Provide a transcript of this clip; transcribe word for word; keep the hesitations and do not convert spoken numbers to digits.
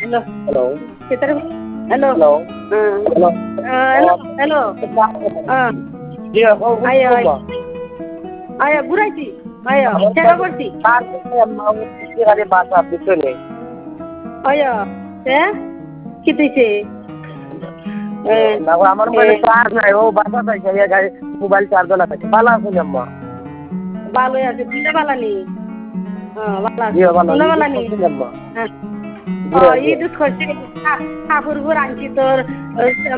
Hello. Hello. Kita hello. Hello. Uh, Hello. uh, hello. Hello. Uh, Iya, oh, ayo, coba. ayo. Ayo, ঘুরাইছি। ayo, চেষ্টা করছি। তার mau ada bahasa gitu nih. ayo, ya? কি দিছে? না আমার মোবাইলে charge নাই ও বাসা পাইছে এই গাড়ি মোবাইল চার্জ না থাকে ভালো আছে আম্মা ভালোই আছে তুই ভালো নি হ্যাঁ ভালো আছে জি ভালো তুই ভালো নি আম্মা হ্যাঁ ও ঈদ করছে কাপড় গুলো আনছি তোর